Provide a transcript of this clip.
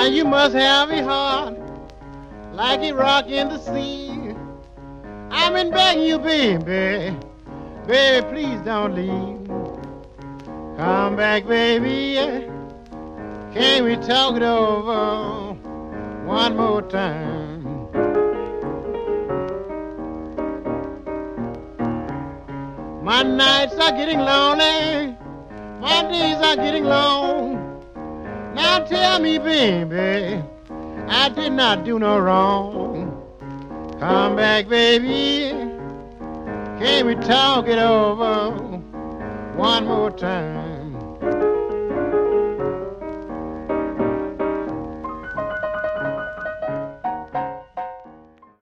And you must have a heart like a rock in the sea. I've been begging you, baby, baby, please don't leave. Come back, baby, can we talk it over one more time? My nights are getting lonely, my days are getting long. Now tell me, baby, I did not do no wrong. Come back, baby, can we talk it over one more time?